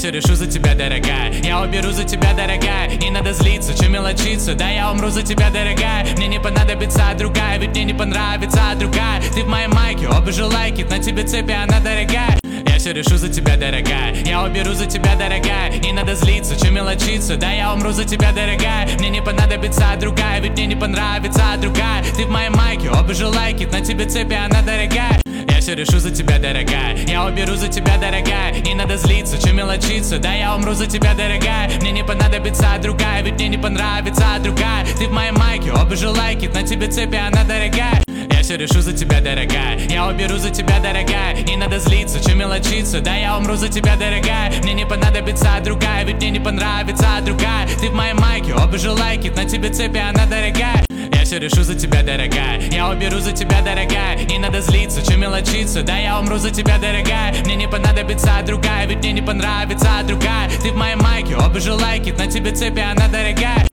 все решу за тебя, дорогая. Я уберу за тебя, дорогая. Не надо злиться, че мелочиться. Да я умру за тебя, дорогая. Мне не понадобится другая, ведь мне не понравится другая. Ты в моей майке, оба же лайки. На тебе цепи, она дорогая. Я все решу за тебя, дорогая. Я уберу за тебя, дорогая. Не надо злиться, че мелочиться. Да я умру за тебя, дорогая. Мне не понадобится другая, ведь мне не понравится другая. Ты в моей майке, оба же лайки. На тебе цепи, она дорогая. Я все решу за тебя, дорогая. Я уберу за тебя, дорогая. Не надо злиться, че мелочиться. Да я умру за тебя, дорогая. Мне не понадобится другая, ведь мне не понравится другая. Ты в моей майке, оба же лайки. На тебе цепи, она дорогая. Я все решу за тебя, дорогая. Я уберу за тебя, дорогая. Не надо злиться, че мелочиться. Да я умру за тебя, дорогая. Мне не понадобится другая, ведь мне не понравится другая. Ты в моей майке, оба же лайки. На тебе цепи, она дорогая. Я все решу за тебя, дорогая. Я уберу за тебя, дорогая. Не надо злиться, че мелочиться. Да я умру за тебя, дорогая. Мне не понадобится другая, ведь мне не понравится другая. Ты в моей майке, оба же лайки. На тебе цепи, она дорогая.